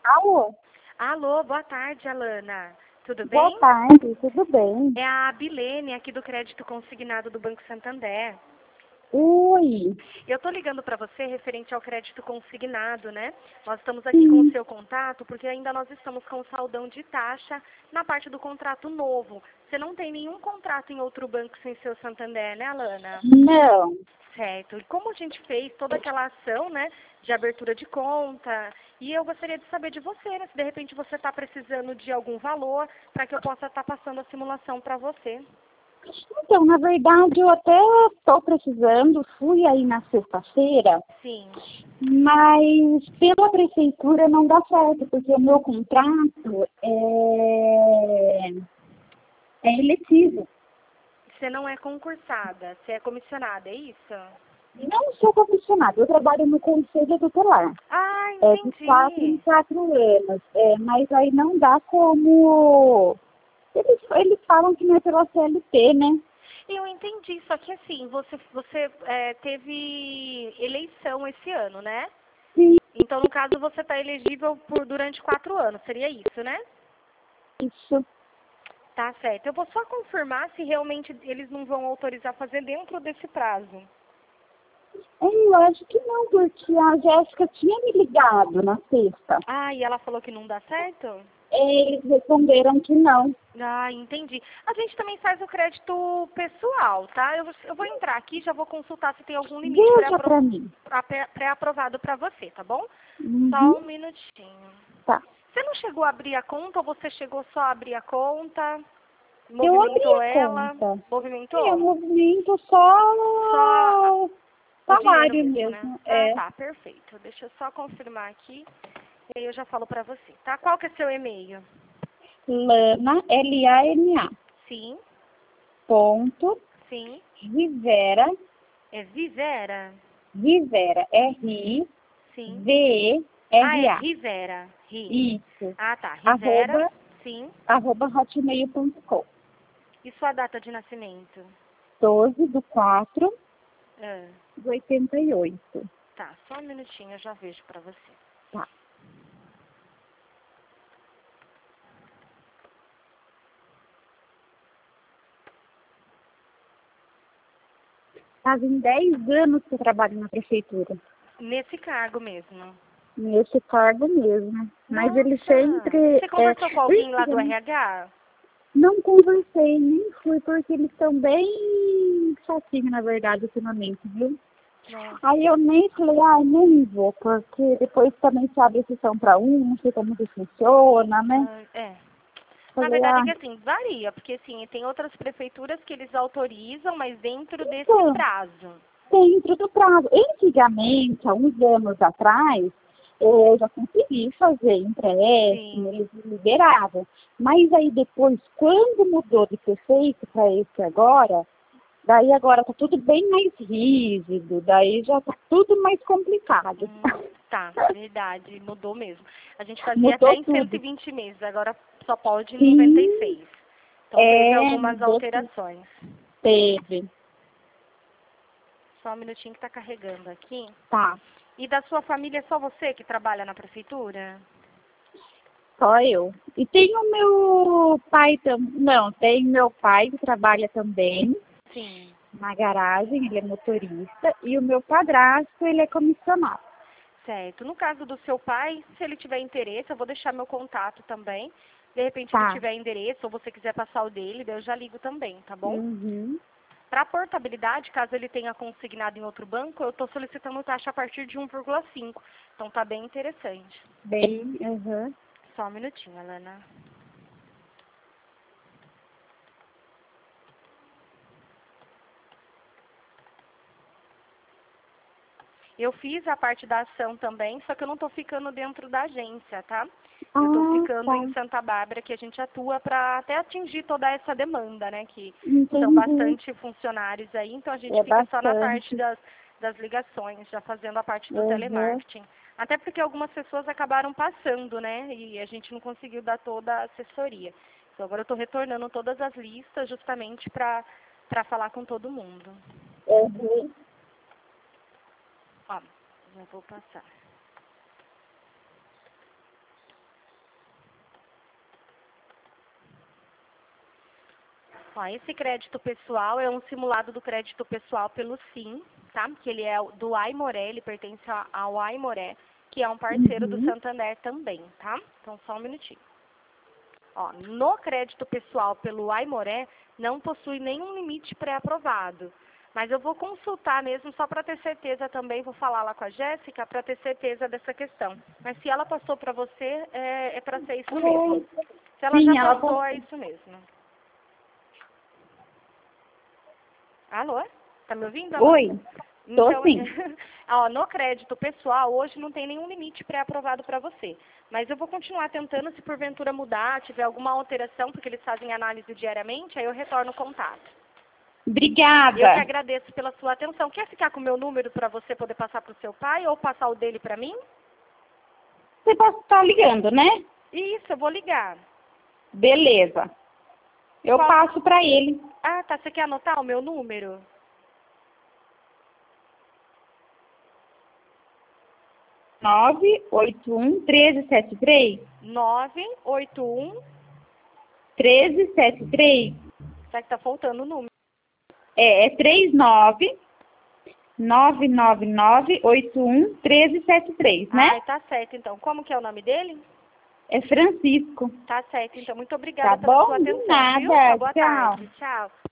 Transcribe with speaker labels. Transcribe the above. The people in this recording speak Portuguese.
Speaker 1: Alô?
Speaker 2: Alô, boa tarde, Alana. Tudo bem?
Speaker 1: Boa tarde, tudo bem?
Speaker 2: É a Bilene aqui do Crédito Consignado do Banco Santander.
Speaker 1: Oi.
Speaker 2: Eu estou ligando para você referente ao crédito consignado, né? Nós estamos aqui com o
Speaker 1: Sim.
Speaker 2: seu contato porque ainda nós estamos com o saldão de taxa na parte do contrato novo. Você não tem nenhum contrato em outro banco sem ser o Santander, né, Alana?
Speaker 1: Não.
Speaker 2: Certo. E como a gente fez toda aquela ação, né, de abertura de conta, e eu gostaria de saber de você, né, se de repente você está precisando de algum valor para que eu possa estar passando a simulação para você.
Speaker 1: Então, na verdade, eu até estou precisando, fui aí na sexta-feira,
Speaker 2: Sim.
Speaker 1: mas pela prefeitura não dá certo, porque o meu contrato é eletivo.
Speaker 2: Você não é concursada, você é comissionada, é isso?
Speaker 1: Não sou comissionada, eu trabalho no Conselho Tutelar.
Speaker 2: Ah,
Speaker 1: É de 4 em
Speaker 2: entendi.
Speaker 1: 4 anos, mas aí não dá como... Eles falam que não é pela CLT, né?
Speaker 2: Eu entendi, só que assim, você teve eleição esse ano, né?
Speaker 1: Sim,
Speaker 2: Então, no caso, você está elegível durante 4 anos, seria isso, né?
Speaker 1: isso.
Speaker 2: Tá certo. Eu vou só confirmar se realmente eles não vão autorizar fazer dentro desse prazo.
Speaker 1: Eu acho que não, porque a Jéssica tinha me ligado na sexta.
Speaker 2: Ah, e ela falou que não dá certo?
Speaker 1: Eles responderam que não.
Speaker 2: Ah, entendi. A gente também faz o crédito pessoal, tá? Eu vou entrar aqui, já vou consultar se tem algum limite
Speaker 1: Veja pra mim.
Speaker 2: pré-aprovado para você, tá bom?
Speaker 1: Uhum.
Speaker 2: Só um minutinho.
Speaker 1: Tá.
Speaker 2: Você não chegou a abrir a conta ou você chegou só a abrir a conta?
Speaker 1: Eu abri
Speaker 2: Movimentou
Speaker 1: a
Speaker 2: ela?
Speaker 1: conta. E o
Speaker 2: Movimentou?
Speaker 1: movimento
Speaker 2: Só
Speaker 1: só
Speaker 2: o dinheiro
Speaker 1: salário
Speaker 2: mesmo, né?
Speaker 1: mesmo.
Speaker 2: Ah, tá, perfeito. Deixa eu só confirmar aqui e aí eu já falo pra você, tá? Qual que é seu e-mail?
Speaker 1: Lana, Lana,
Speaker 2: Sim,
Speaker 1: ponto,
Speaker 2: sim.
Speaker 1: Rivera,
Speaker 2: É Vivera?
Speaker 1: Rivera,
Speaker 2: Sim. Ah, é
Speaker 1: R-I-V-E-R-A.
Speaker 2: Rivera.
Speaker 1: Isso.
Speaker 2: Ah, tá. Rivera,
Speaker 1: Arroba,
Speaker 2: sim.
Speaker 1: arroba hotmail.com.
Speaker 2: E sua data de nascimento?
Speaker 1: 12/4
Speaker 2: Ah,
Speaker 1: de 88.
Speaker 2: tá, só um minutinho, eu já vejo pra você.
Speaker 1: Tá. Fazem 10 anos que eu trabalho na prefeitura.
Speaker 2: Nesse cargo mesmo.
Speaker 1: Nesse cargo mesmo. Mas ele
Speaker 2: Nossa! E
Speaker 1: sempre...
Speaker 2: você conversou com alguém lá do
Speaker 1: antigamente,
Speaker 2: RH?
Speaker 1: não conversei, nem fui, porque eles estão bem chatinhos, na verdade, ultimamente, viu?
Speaker 2: Nossa.
Speaker 1: Aí eu nem falei, nem vou, porque depois também sabe se são para um, não sei como que funciona, né?
Speaker 2: É. Na
Speaker 1: Falei,
Speaker 2: verdade é que assim, varia, porque assim, tem outras prefeituras que eles autorizam, mas dentro desse
Speaker 1: então,
Speaker 2: prazo.
Speaker 1: dentro do prazo. Antigamente, há uns anos atrás, eu já consegui fazer empréstimo,
Speaker 2: Sim.
Speaker 1: eles liberavam. Mas aí depois, quando mudou de prefeito para esse agora, daí agora tá tudo bem mais rígido, daí já tá tudo mais complicado.
Speaker 2: Tá, verdade, mudou mesmo. A gente fazia até
Speaker 1: Mudou
Speaker 2: em
Speaker 1: tudo.
Speaker 2: 120 meses, agora só pode em
Speaker 1: Sim,
Speaker 2: 96. Então teve algumas
Speaker 1: mudou tudo.
Speaker 2: alterações.
Speaker 1: Teve.
Speaker 2: Só um minutinho que tá carregando aqui.
Speaker 1: Tá,
Speaker 2: E da sua família é só você que trabalha na prefeitura?
Speaker 1: só eu. E tem o meu pai também. Não, tem meu pai que trabalha também
Speaker 2: Sim.
Speaker 1: na garagem, ele é motorista, e o meu padrasto, ele é comissionado.
Speaker 2: Certo. No caso do seu pai, se ele tiver interesse, eu vou deixar meu contato também. De repente ele
Speaker 1: Tá.
Speaker 2: tiver endereço ou você quiser passar o dele, daí eu já ligo também, tá bom?
Speaker 1: Uhum.
Speaker 2: Para portabilidade, caso ele tenha consignado em outro banco, eu estou solicitando taxa a partir de 1,5. Então tá bem interessante.
Speaker 1: Bem, uhum.
Speaker 2: Só um minutinho, Alana. Eu fiz a parte da ação também, só que eu não estou ficando dentro da agência, tá? Eu estou ficando
Speaker 1: Tá.
Speaker 2: em Santa Bárbara, que a gente atua para até atingir toda essa demanda, né? Que são
Speaker 1: Entendi.
Speaker 2: bastante funcionários aí, então a gente
Speaker 1: É
Speaker 2: fica só na parte
Speaker 1: bastante.
Speaker 2: das ligações, já fazendo a parte do
Speaker 1: Uhum.
Speaker 2: telemarketing. Até porque algumas pessoas acabaram passando, né? E a gente não conseguiu dar toda a assessoria. Então agora eu estou retornando todas as listas justamente para falar com todo mundo.
Speaker 1: Uhum.
Speaker 2: Ó, já vou passar. Ó, esse crédito pessoal é um simulado do crédito pessoal pelo Sim, tá? Que ele é do Aimoré, ele pertence ao Aimoré, que é um parceiro do Santander também, tá? Então, só um minutinho. Ó, no crédito pessoal pelo Aimoré, não possui nenhum limite pré-aprovado. Mas eu vou consultar mesmo, só para ter certeza também, vou falar lá com a Jéssica, para ter certeza dessa questão. Mas se ela passou para você, é para ser isso mesmo. Se ela
Speaker 1: Sim,
Speaker 2: já
Speaker 1: ela
Speaker 2: passou,
Speaker 1: passou.
Speaker 2: é isso mesmo. Alô? Tá me ouvindo? Amanda?
Speaker 1: Oi, tô
Speaker 2: Então,
Speaker 1: sim.
Speaker 2: ó, no crédito pessoal, hoje não tem nenhum limite pré-aprovado para você. Mas eu vou continuar tentando, se porventura mudar, tiver alguma alteração, porque eles fazem análise diariamente, aí eu retorno o contato.
Speaker 1: Obrigada.
Speaker 2: Eu que agradeço pela sua atenção. Quer ficar com o meu número para você poder passar para o seu pai ou passar o dele para mim?
Speaker 1: Você pode estar ligando, né?
Speaker 2: Isso, eu vou ligar.
Speaker 1: Beleza. Eu
Speaker 2: Qual?
Speaker 1: passo para ele.
Speaker 2: Ah, tá. Você quer anotar o meu número?
Speaker 1: 981-1373.
Speaker 2: 981.
Speaker 1: 1373.
Speaker 2: Será que tá faltando o número?
Speaker 1: É 39-999-81-1373, né?
Speaker 2: Ah, tá certo, então. Como que é o nome dele?
Speaker 1: É Francisco.
Speaker 2: Tá certo, então. Muito
Speaker 1: Tá
Speaker 2: obrigada pela
Speaker 1: bom?
Speaker 2: sua
Speaker 1: De
Speaker 2: atenção, viu? Uma
Speaker 1: nada.
Speaker 2: boa
Speaker 1: Tchau.
Speaker 2: tarde. Tchau.